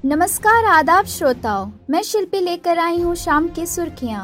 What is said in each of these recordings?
नमस्कार आदाब श्रोताओं, मैं शिल्पी लेकर आई हूँ शाम की सुर्खियाँ।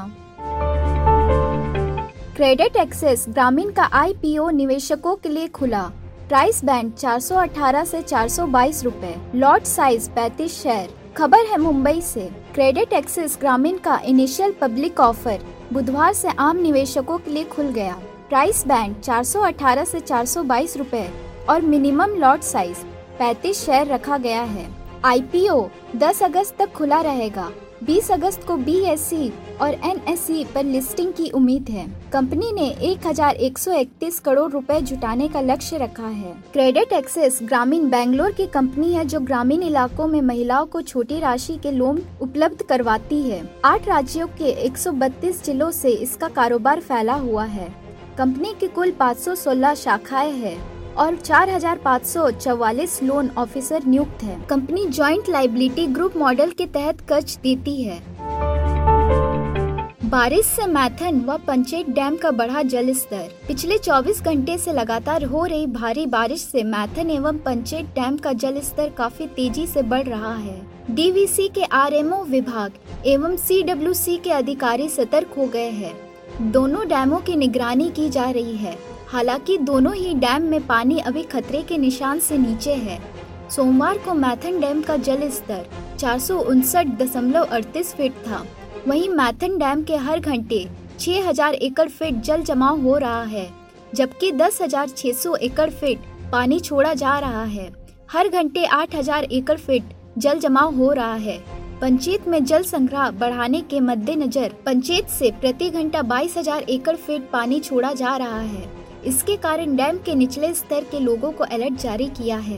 क्रेडिट एक्सेस ग्रामीण का आईपीओ निवेशकों के लिए खुला। प्राइस बैंड 418 से 422 रुपए, लॉट साइज 35 शेयर। खबर है मुंबई से। क्रेडिट एक्सेस ग्रामीण का इनिशियल पब्लिक ऑफर बुधवार से आम निवेशकों के लिए खुल गया। प्राइस बैंड 418 से 422 रुपए और मिनिमम लॉट साइज 35 शेयर रखा गया है। आईपीओ 10 अगस्त तक खुला रहेगा। 20 अगस्त को बीएसई और एनएसई पर लिस्टिंग की उम्मीद है। कंपनी ने 1131 करोड़ रुपए जुटाने का लक्ष्य रखा है। क्रेडिट एक्सेस ग्रामीण बेंगलोर की कंपनी है जो ग्रामीण इलाकों में महिलाओं को छोटी राशि के लोन उपलब्ध करवाती है। 8 राज्यों के 132 जिलों से इसका कारोबार फैला हुआ है। कंपनी की कुल 516 शाखाएं हैं और 4,544 लोन ऑफिसर नियुक्त हैं। Company joint liability group model के तहत कर्ज देती है। बारिश से मैथन व पंचेत डैम का बढ़ा जल स्तर। पिछले 24 घंटे से लगातार हो रही भारी बारिश से मैथन एवं पंचेत डैम का जल स्तर काफी तेजी से बढ़ रहा है। डीवीसी के आरएमओ विभाग एवं सीडब्ल्यूसी के अधिकारी सतर्क हो गए हैं। दोनों डैमों की निगरानी की जा रही है। हालांकि दोनों ही डैम में पानी अभी खतरे के निशान से नीचे है। सोमवार को मैथन डैम का जल स्तर 459.38 फीट था। वहीं मैथन डैम के हर घंटे 6,000 एकड़ फीट जल जमाव हो रहा है, जबकि 10,600 एकड़ फीट पानी छोड़ा जा रहा है। हर घंटे 8,000 एकड़ फीट जल जमाव हो रहा है। पंचेत में जल संग्रह बढ़ाने के मद्देनजर पंचेत से प्रति घंटा 22,000 एकड़ फीट पानी छोड़ा जा रहा है। इसके कारण डैम के निचले स्तर के लोगों को अलर्ट जारी किया है।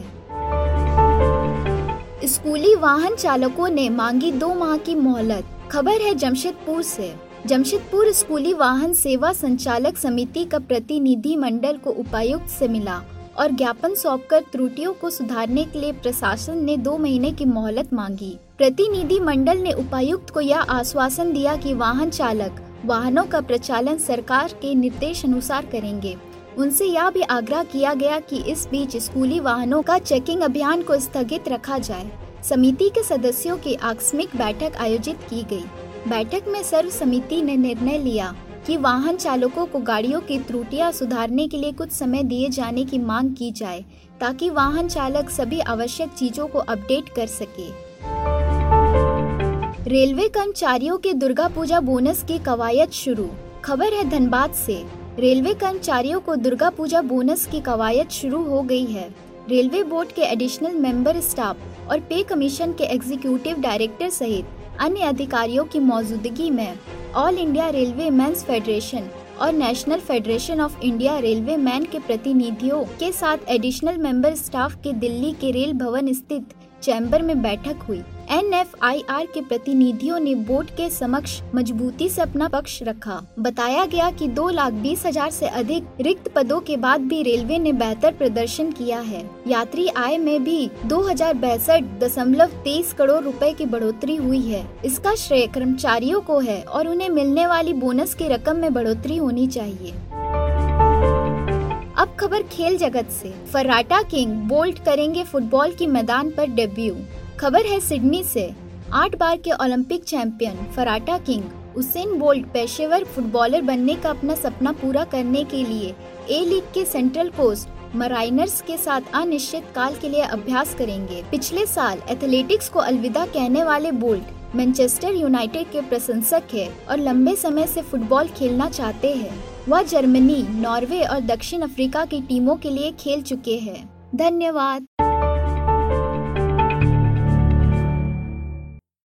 स्कूली वाहन चालकों ने मांगी 2 माह की मोहलत। खबर है जमशेदपुर से। जमशेदपुर स्कूली वाहन सेवा संचालक समिति का प्रतिनिधि मंडल को उपायुक्त से मिला और ज्ञापन सौंपकर त्रुटियों को सुधारने के लिए प्रशासन ने 2 महीने की मोहलत मांगी। प्रतिनिधि मंडल ने उपायुक्त को यह आश्वासन दिया कि वाहन चालक वाहनों का प्रचालन सरकार के निर्देश अनुसार करेंगे। उनसे यह भी आग्रह किया गया कि इस बीच स्कूली वाहनों का चेकिंग अभियान को स्थगित रखा जाए। समिति के सदस्यों की आकस्मिक बैठक आयोजित की गई। बैठक में सर्व समिति ने निर्णय लिया कि वाहन चालकों को गाड़ियों की त्रुटियां सुधारने के लिए कुछ समय दिए जाने की मांग की जाए, ताकि वाहन चालक सभी आवश्यक चीजों को अपडेट कर सके। रेलवे कर्मचारियों के दुर्गा पूजा बोनस की कवायद शुरू। खबर है धनबाद से। रेलवे कर्मचारियों को दुर्गा पूजा बोनस की कवायद शुरू हो गई है। रेलवे बोर्ड के एडिशनल मेंबर स्टाफ और पे कमीशन के एग्जीक्यूटिव डायरेक्टर सहित अन्य अधिकारियों की मौजूदगी में all India railway mains federation और national federation of India railway man के प्रतिनिधियों के साथ एडिशनल मेंबर स्टाफ के दिल्ली के रेल भवन स्थित चैम्बर में बैठक हुई। NFIR के प्रतिनिधियों ने बोर्ड के समक्ष मजबूती से अपना पक्ष रखा। बताया गया कि 2,20,000 से अधिक रिक्त पदों के बाद भी रेलवे ने बेहतर प्रदर्शन किया है। यात्री आय में भी 2,062.23 करोड़ रुपए की बढ़ोतरी हुई है। इसका श्रेय कर्मचारियों को है और उन्हें मिलने वाली बोनस की रकम में बढ़ोतरी होनी चाहिए। अब खबर खेल जगत से। फर्राटा किंग बोल्ट करेंगे फुटबॉल की मैदान पर डेब्यू। खबर है सिडनी से। 8 बार के Olympic champion फर्राटा king Usain bolt पेशेवर फुटबॉलर बनने का अपना सपना पूरा करने के लिए ए लीग के सेंट्रल कोस्ट मराइनर्स के साथ अनिश्चित काल के लिए अभ्यास करेंगे। पिछले साल एथलेटिक्स को अलविदा कहने वाले बोल्ट मैनचेस्टर यूनाइटेड के प्रशंसक है और लंबे समय से फुटबॉल खेलना चाहते हैं। वह जर्मनी, नॉर्वे और दक्षिण अफ्रीका की टीमों के लिए खेल चुके हैं। धन्यवाद।